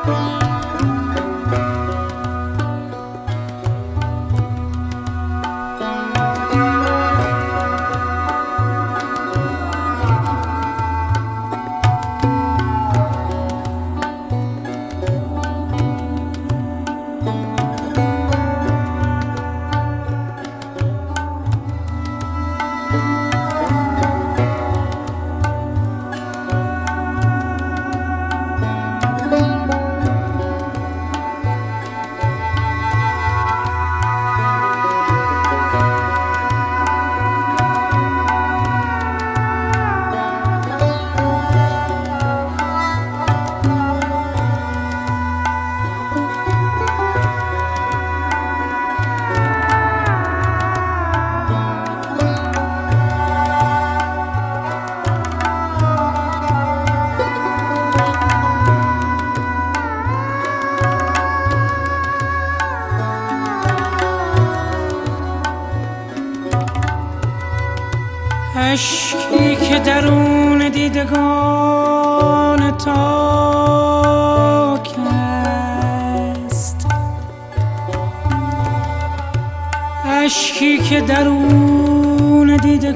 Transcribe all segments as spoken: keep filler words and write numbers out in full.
اشکی که درون دیدگان تاک است، اشکی که درون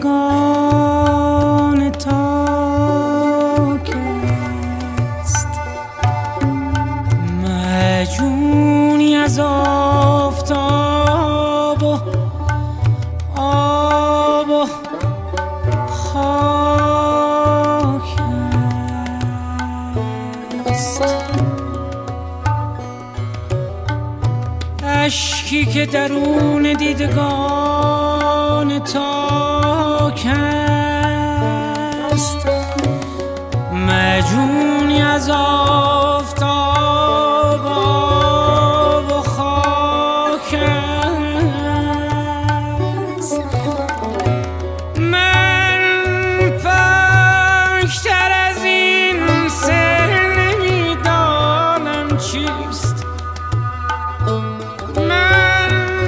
دیدگان تاک است، مجونی از آفتاب و آب و خاک است، اشکی که درون دیدگان تاک است، مجونی از آفتاب و خاک است. من پاکتر از این سر نمیدانم چیست، من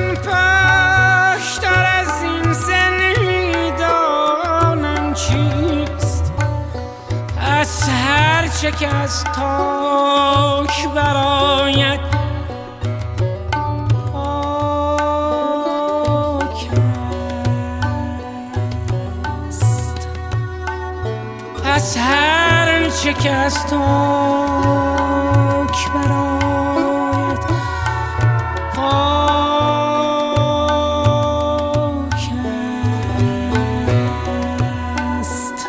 پاکتر از این سر نمیدانم چیست، از هر چه که از تاک برآید پاک است، از هر چه که از تاک برآید پاک است.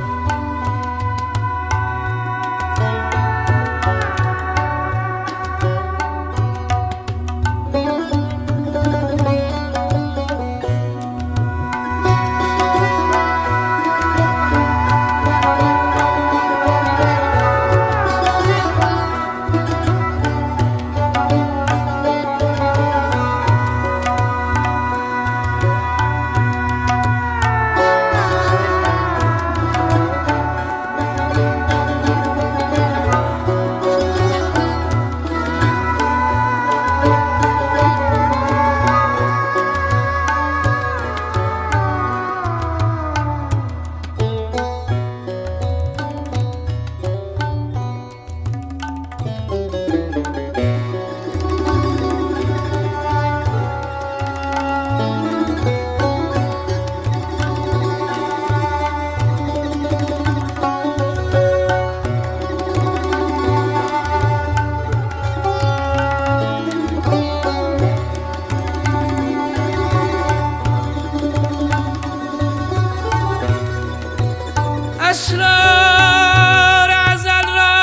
اسرار ازل را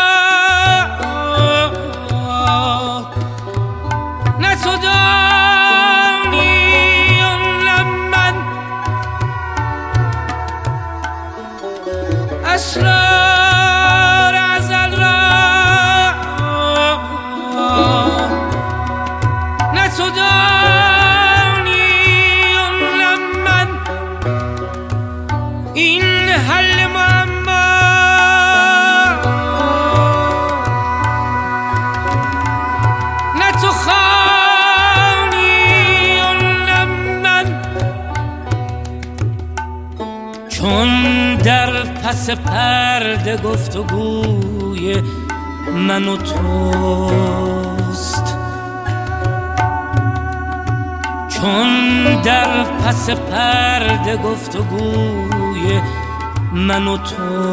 نه تو دانی و نه من، اسرار ازل را نه تو دانی و نه من، این حل چون در پس پرده گفتگوی من و توست. چون در پس پرده گفتگوی من و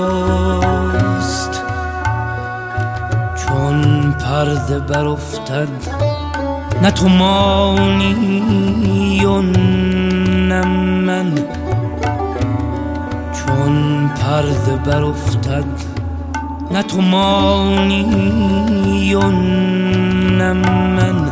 توست، چون پرده برافتد نه تو مانی و نه من، چون پرده برافتد نه تو مانی و نه من.